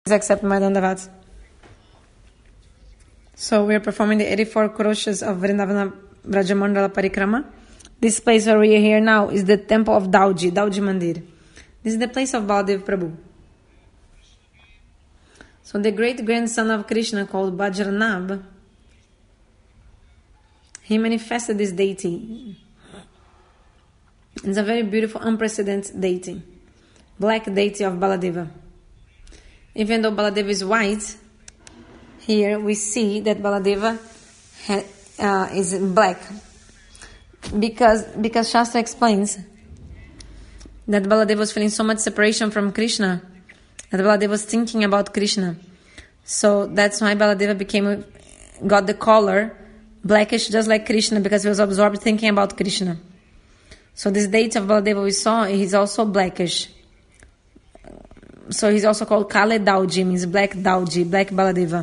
Accept my dandavat. So we are performing the 84 kroshas of Vrindavana Vrajamandala Parikrama. This place where we are here now is the temple of Dauji Mandir. This is the place of Baladev Prabhu. So the great grandson of Krishna called Bajranab, he manifested this deity. It's a very beautiful, unprecedented deity. Black deity of Baladeva. Even though Baladeva is white, here we see that Baladeva is black. Because Shastra explains that Baladeva was feeling so much separation from Krishna, that Baladeva was thinking about Krishna. So that's why Baladeva got the color blackish just like Krishna, because he was absorbed thinking about Krishna. So this deity of Baladeva we saw, he's also blackish. So he's also called Kale Dauji, means black Dauji, black Baladeva.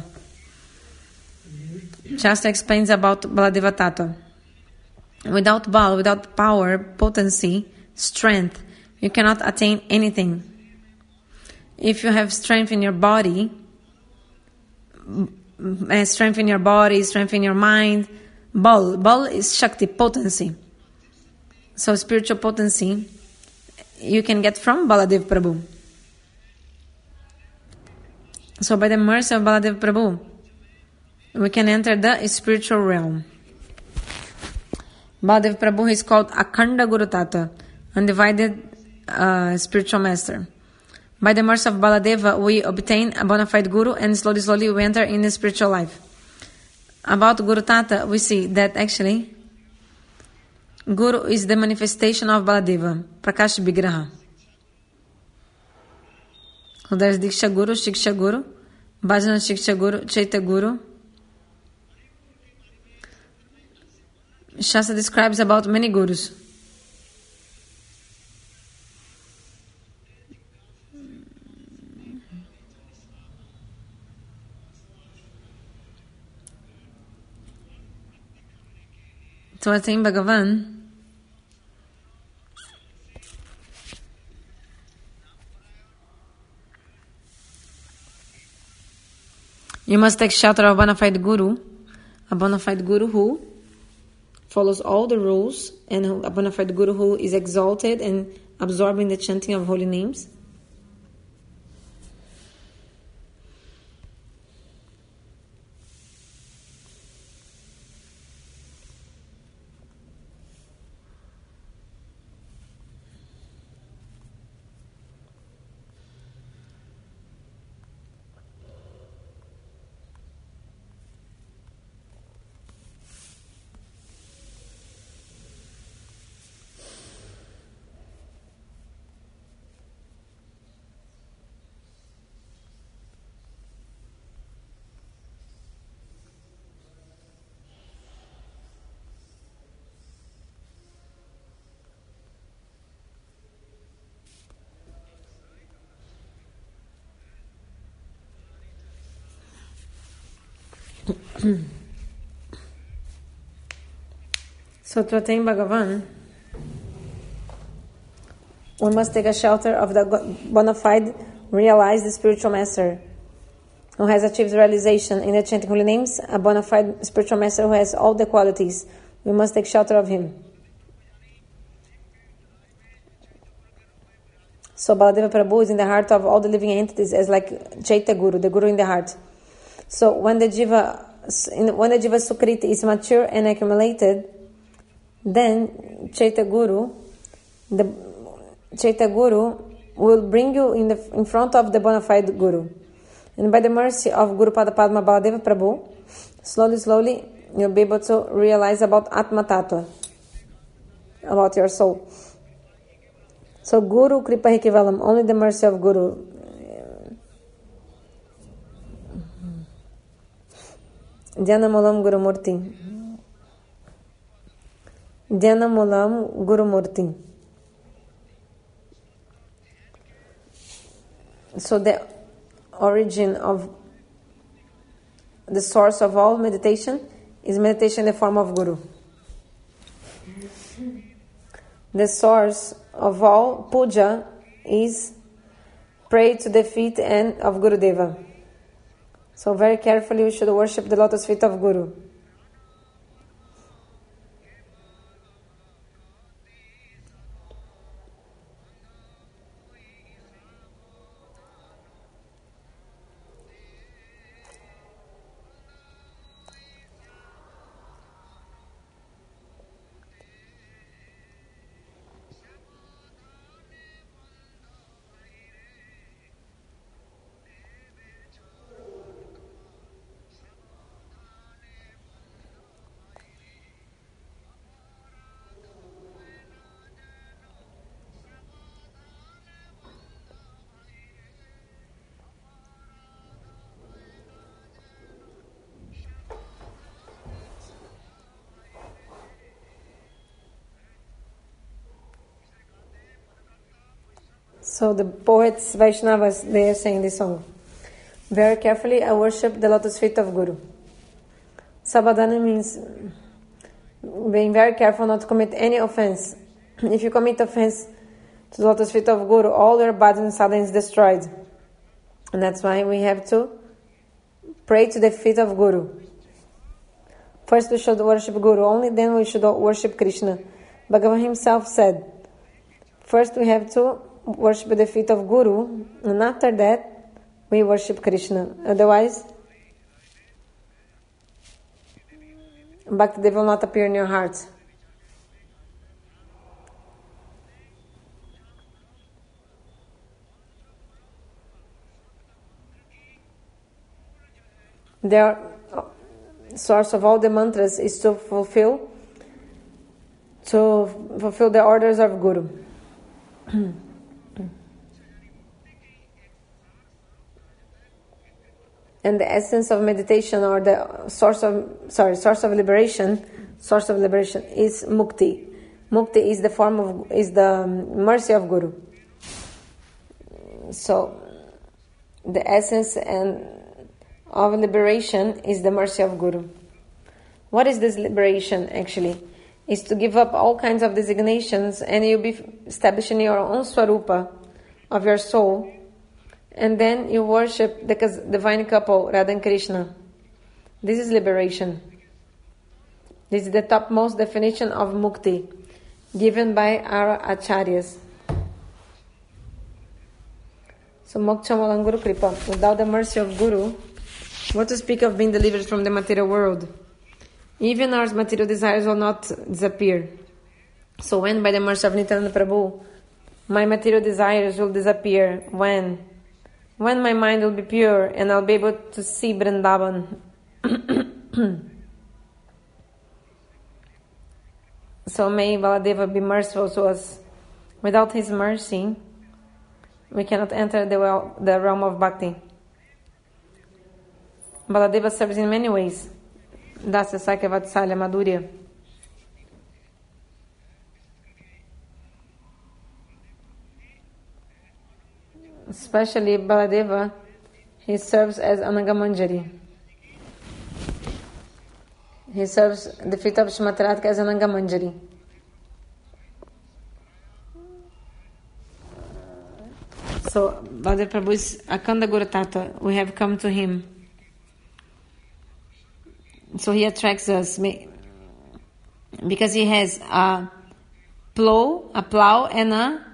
Shastra explains about Baladeva Tattva. Without Bal, without power, potency, strength, you cannot attain anything. If you have strength in your body, strength in your mind, Bal is Shakti, potency. So spiritual potency, you can get from Baladev Prabhu. So by the mercy of Baladev Prabhu, we can enter the spiritual realm. Baladev Prabhu is called Akhanda Guru Tata, undivided spiritual master. By the mercy of Baladeva, we obtain a bona fide Guru, and slowly we enter in the spiritual life. About Guru Tata, we see that actually Guru is the manifestation of Baladeva, Prakash Vigraha. So there is Diksha Guru, Shiksha Guru, Bhajana Shiksha Guru, Chaita Guru. Shastra describes about many gurus. To attain Bhagavan, you must take shelter of a bona fide guru who follows all the rules, and a bona fide guru who is exalted and absorbing the chanting of holy names. So to attain Bhagavan, we must take a shelter of the bona fide, realized spiritual master who has achieved realization in the chanting holy names, a bona fide spiritual master who has all the qualities. We must take shelter of him. So Baladeva Prabhu is in the heart of all the living entities as like Chaita Guru, the Guru in the heart. So when the Jiva Sukriti is mature and accumulated, then Chaita Guru will bring you in front of the bona fide Guru. And by the mercy of Guru Pada Padma Baladeva Prabhu, slowly you'll be able to realize about Atma Tattva, about your soul. So Guru Kripa Hi Kevalam, only the mercy of Guru. Dhyanamoolam Guru Murti. Dhyanamoolam Guru Murti. So the origin of the source of all meditation is meditation in the form of Guru. The source of all puja is pray to the feet and of Gurudeva. So very carefully we should worship the lotus feet of Guru. So the poets, Vaishnavas, they are saying this song. Very carefully I worship the lotus feet of Guru. Sabadana means being very careful not to commit any offense. If you commit offense to the lotus feet of Guru, all your bhajan sadhana is destroyed. And that's why we have to pray to the feet of Guru. First we should worship Guru, only then we should worship Krishna. Bhagavan himself said, first we have to worship the feet of Guru, and after that we worship Krishna. Otherwise, Bhakti will not appear in your heart. The source of all the mantras is to fulfill the orders of Guru. And the essence of meditation, or the source of liberation is mukti. Mukti is the mercy of Guru. So the essence of liberation is the mercy of Guru. What is this liberation actually? Is to give up all kinds of designations, and you'll be establishing your own swarupa of your soul. And then you worship the divine couple, Radha and Krishna. This is liberation. This is the topmost definition of mukti, given by our acharyas. So moksha malang Guru Kripa. Without the mercy of Guru, what to speak of being delivered from the material world? Even our material desires will not disappear. So when, by the mercy of Nityananda Prabhu, my material desires will disappear? When my mind will be pure and I'll be able to see Vrindavan. So may Baladeva be merciful to us. Without his mercy, we cannot enter the realm of bhakti. Baladeva serves in many ways. Dasya, Sakya, Vatsalya, Madhurya. Especially Baladeva, he serves as Anangamanjari. He serves the feet of Srimati Radhika as Anangamanjari. So Baladeva Prabhu is Akhanda Guru Tata. We have come to him. So he attracts us because he has a plow and a